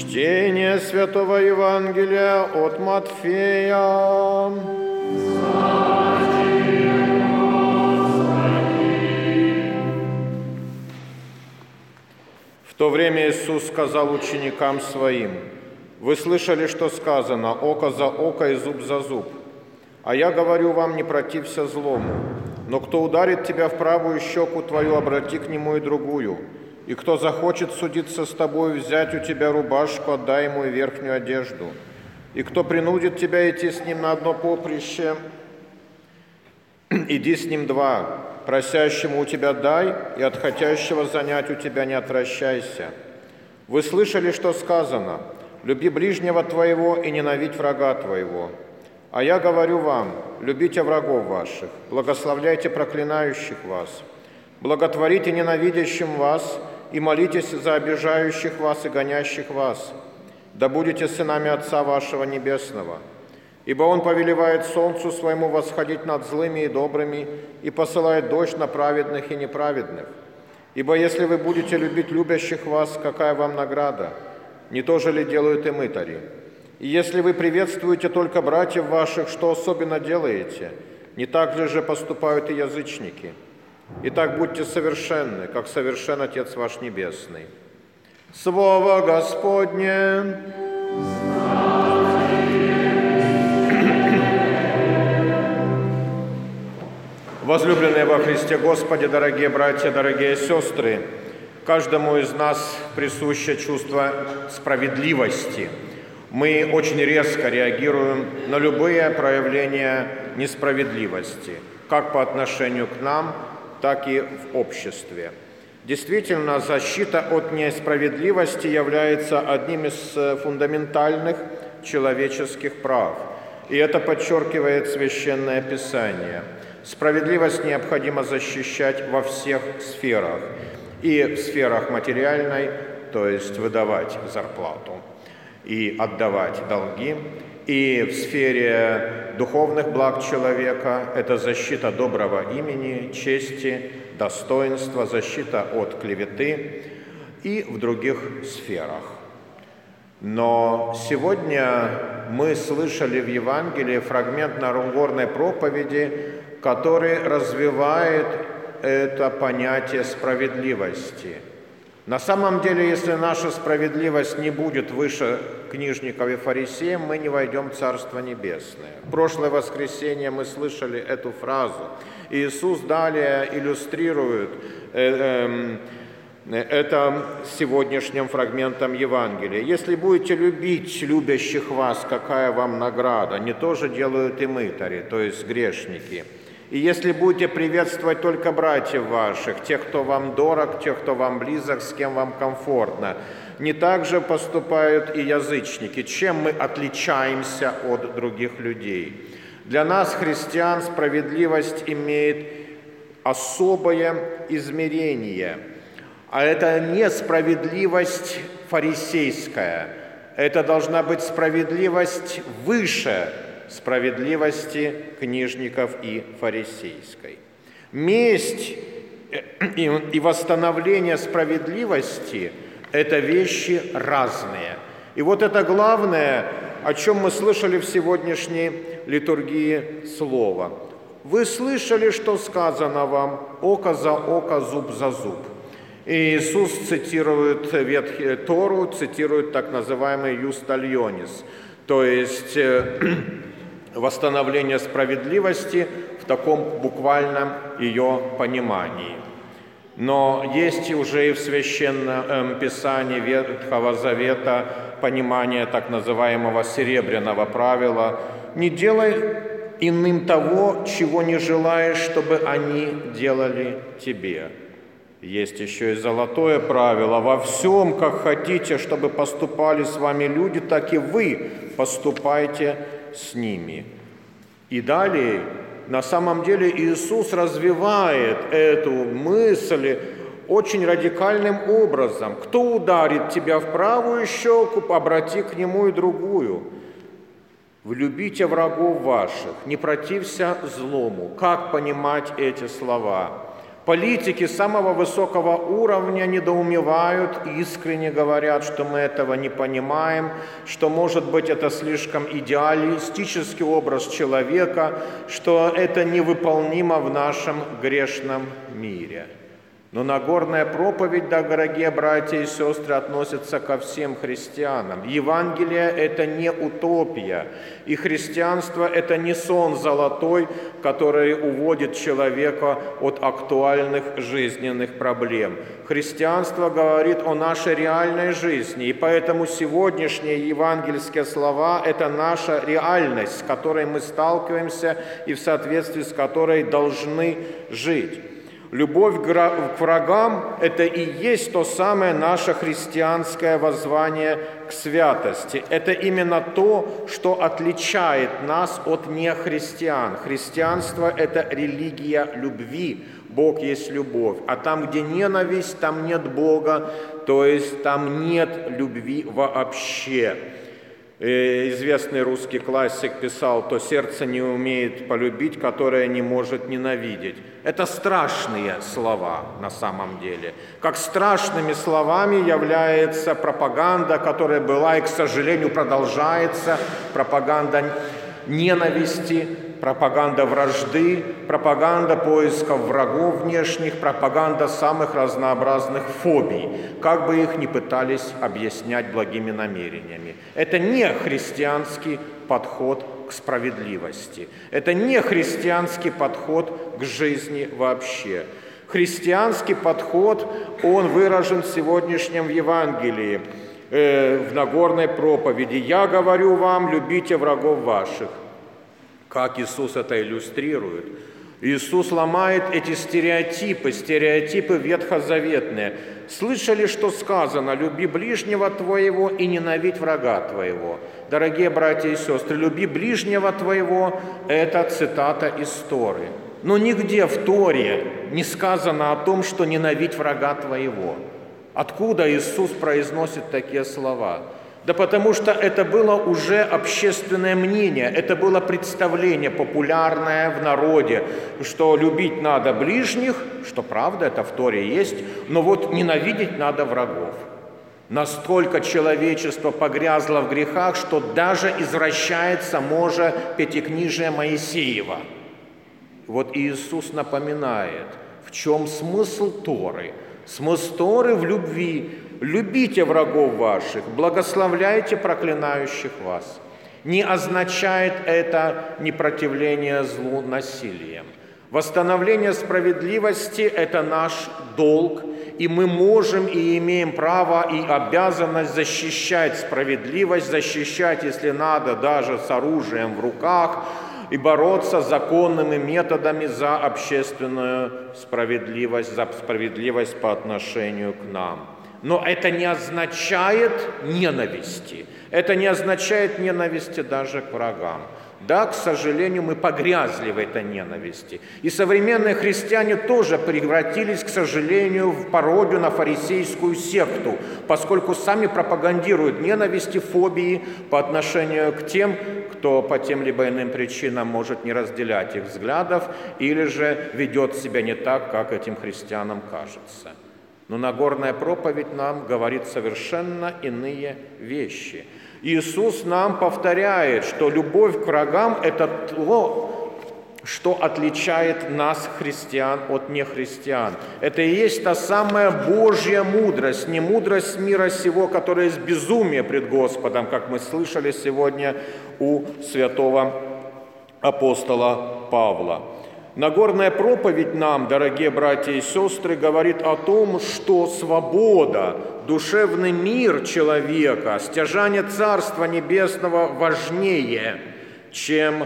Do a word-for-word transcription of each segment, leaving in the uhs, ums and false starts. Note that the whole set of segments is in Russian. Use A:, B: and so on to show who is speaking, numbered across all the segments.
A: Чтение Святого Евангелия от Матфея. В то время Иисус сказал ученикам Своим: «Вы слышали, что сказано: око за око и зуб за зуб. А я говорю вам, не протився злому. Но кто ударит тебя в правую щеку твою, обрати к нему и другую. И кто захочет судиться с тобой, взять у тебя рубашку, отдай ему и верхнюю одежду. И кто принудит тебя идти с ним на одно поприще, иди с ним два. Просящему у тебя дай, и от хотящего занять у тебя не отвращайся. Вы слышали, что сказано: люби ближнего твоего и ненавидь врага твоего. А я говорю вам, любите врагов ваших, благословляйте проклинающих вас, благотворите ненавидящим вас и молитесь за обижающих вас и гонящих вас. Да будете сынами Отца вашего Небесного. Ибо Он повелевает солнцу своему восходить над злыми и добрыми и посылает дождь на праведных и неправедных. Ибо если вы будете любить любящих вас, какая вам награда? Не то же ли делают и мытари? И если вы приветствуете только братьев ваших, что особенно делаете? Не так ли же поступают и язычники? Итак, будьте совершенны, как совершен Отец ваш Небесный». Слово Господне! Возлюбленные во Христе Господе, дорогие братья, дорогие сестры, каждому из нас присуще чувство справедливости. Мы очень резко реагируем на любые проявления несправедливости, как по отношению к нам, так и в обществе. Действительно, защита от несправедливости является одним из фундаментальных человеческих прав, и это подчеркивает Священное Писание. Справедливость необходимо защищать во всех сферах, и в сферах материальной, то есть выдавать зарплату и отдавать долги, и в сфере духовных благ человека – это защита доброго имени, чести, достоинства, защита от клеветы и в других сферах. Но сегодня мы слышали в Евангелии фрагмент Нагорной проповеди, который развивает это понятие справедливости. На самом деле, если наша справедливость не будет выше книжников и фарисеев, мы не войдем в Царство Небесное. В прошлое воскресенье мы слышали эту фразу. Иисус далее иллюстрирует это сегодняшним фрагментом Евангелия. «Если будете любить любящих вас, какая вам награда? Не то же делают и мытари, то есть грешники. И если будете приветствовать только братьев ваших, тех, кто вам дорог, тех, кто вам близок, с кем вам комфортно, не так же поступают и язычники. Чем мы отличаемся от других людей? Для нас, христиан, справедливость имеет особое измерение. А это не справедливость фарисейская, это должна быть справедливость выше справедливости книжников и фарисейской. Месть и восстановление справедливости – это вещи разные. И вот это главное, о чем мы слышали в сегодняшней литургии слова. Вы слышали, что сказано вам: око за око, зуб за зуб. И Иисус цитирует Ветхий Тору, цитирует так называемый «юс талионис», то есть восстановление справедливости в таком буквальном ее понимании. Но есть уже и в Священном Писании Ветхого Завета понимание так называемого серебряного правила: «Не делай иным того, чего не желаешь, чтобы они делали тебе». Есть еще и золотое правило: «Во всем, как хотите, чтобы поступали с вами люди, так и вы поступайте с ними». И далее, на самом деле, Иисус развивает эту мысль очень радикальным образом. «Кто ударит тебя в правую щеку, обрати к нему и другую. Влюбите врагов ваших, не протився злому». Как понимать эти слова? Политики самого высокого уровня недоумевают, искренне говорят, что мы этого не понимаем, что, может быть, это слишком идеалистический образ человека, что это невыполнимо в нашем грешном мире. Но Нагорная проповедь, да, дорогие братья и сестры, относится ко всем христианам. Евангелие – это не утопия, и христианство – это не сон золотой, который уводит человека от актуальных жизненных проблем. Христианство говорит о нашей реальной жизни, и поэтому сегодняшние евангельские слова – это наша реальность, с которой мы сталкиваемся и в соответствии с которой должны жить. Любовь к врагам – это и есть то самое наше христианское воззвание к святости. Это именно то, что отличает нас от нехристиан. Христианство – это религия любви. Бог есть любовь. А там, где ненависть, там нет Бога, то есть там нет любви вообще. Известный русский классик писал: «То сердце не умеет полюбить, которое не может ненавидеть». Это страшные слова на самом деле. Как страшными словами является пропаганда, которая была и, к сожалению, продолжается, пропаганда ненависти, пропаганда вражды, пропаганда поисков врагов внешних, пропаганда самых разнообразных фобий, как бы их ни пытались объяснять благими намерениями. Это не христианский подход к справедливости, это не христианский подход к жизни вообще. Христианский подход, он выражен в сегодняшнем Евангелии, э, в Нагорной проповеди. «Я говорю вам, любите врагов ваших». Как Иисус это иллюстрирует? Иисус ломает эти стереотипы, стереотипы ветхозаветные. Слышали, что сказано: «Люби ближнего твоего и ненавидь врага твоего». Дорогие братья и сестры, «люби ближнего твоего» – это цитата из Торы. Но нигде в Торе не сказано о том, что ненавидь врага твоего. Откуда Иисус произносит такие слова? Да потому что это было уже общественное мнение, это было представление популярное в народе, что любить надо ближних, что правда, это в Торе есть, но вот ненавидеть надо врагов. Настолько человечество погрязло в грехах, что даже извращает само же Пятикнижие Моисеева. Вот Иисус напоминает, в чем смысл Торы. Смысл Торы в любви. «Любите врагов ваших, благословляйте проклинающих вас». Не означает это непротивление злу насилием. Восстановление справедливости – это наш долг, и мы можем и имеем право и обязанность защищать справедливость, защищать, если надо, даже с оружием в руках, и бороться законными методами за общественную справедливость, за справедливость по отношению к нам. Но это не означает ненависти. Это не означает ненависти даже к врагам. Да, к сожалению, мы погрязли в этой ненависти. И современные христиане тоже превратились, к сожалению, в пародию на фарисейскую секту, поскольку сами пропагандируют ненависть и фобии по отношению к тем, кто по тем либо иным причинам может не разделять их взглядов или же ведет себя не так, как этим христианам кажется. Но Нагорная проповедь нам говорит совершенно иные вещи. Иисус нам повторяет, что любовь к врагам – это то, что отличает нас, христиан, от нехристиан. Это и есть та самая Божья мудрость, не мудрость мира сего, которая есть безумие пред Господом, как мы слышали сегодня у святого апостола Павла. Нагорная проповедь нам, дорогие братья и сестры, говорит о том, что свобода, душевный мир человека, стяжание Царства Небесного важнее, чем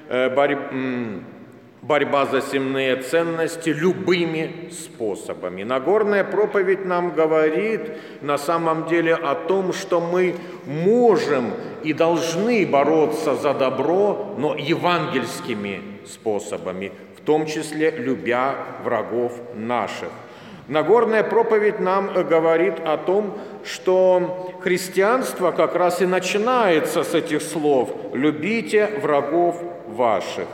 A: борьба за земные ценности любыми способами. Нагорная проповедь нам говорит на самом деле о том, что мы можем и должны бороться за добро, но евангельскими способами, в том числе любя врагов наших. Нагорная проповедь нам говорит о том, что христианство как раз и начинается с этих слов: «Любите врагов ваших».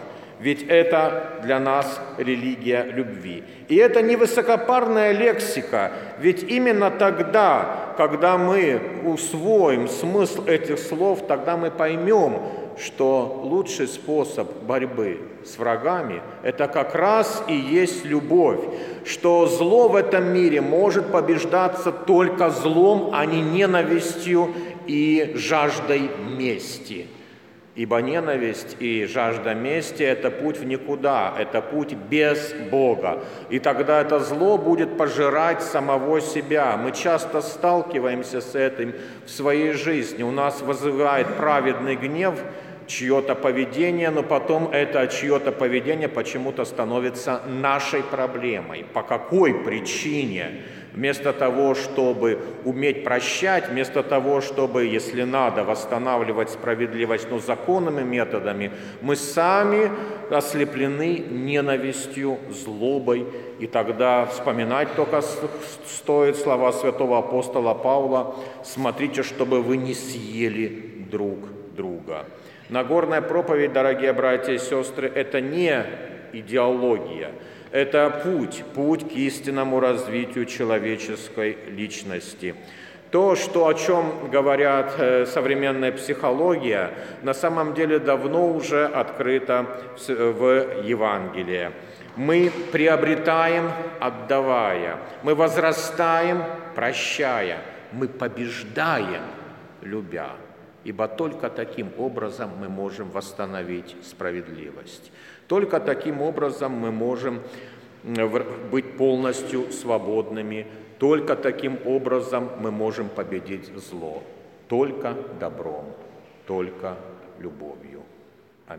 A: Ведь это для нас религия любви. И это не высокопарная лексика, ведь именно тогда, когда мы усвоим смысл этих слов, тогда мы поймем, что лучший способ борьбы с врагами – это как раз и есть любовь, что зло в этом мире может побеждаться только злом, а не ненавистью и жаждой мести. Ибо ненависть и жажда мести – это путь в никуда, это путь без Бога. И тогда это зло будет пожирать самого себя. Мы часто сталкиваемся с этим в своей жизни. У нас вызывает праведный гнев чье-то поведение, но потом это чье-то поведение почему-то становится нашей проблемой. По какой причине? Вместо того, чтобы уметь прощать, вместо того, чтобы, если надо, восстанавливать справедливость, но законными методами, мы сами ослеплены ненавистью, злобой. И тогда вспоминать только стоит слова святого апостола Павла: «Смотрите, чтобы вы не съели друг друга». Нагорная проповедь, дорогие братья и сестры, это не идеология. Это путь, путь к истинному развитию человеческой личности. То, что, о чем говорят современная психология, на самом деле давно уже открыто в Евангелии. Мы приобретаем, отдавая, мы возрастаем, прощая, мы побеждаем, любя. Ибо только таким образом мы можем восстановить справедливость. Только таким образом мы можем быть полностью свободными. Только таким образом мы можем победить зло. Только добром, только любовью.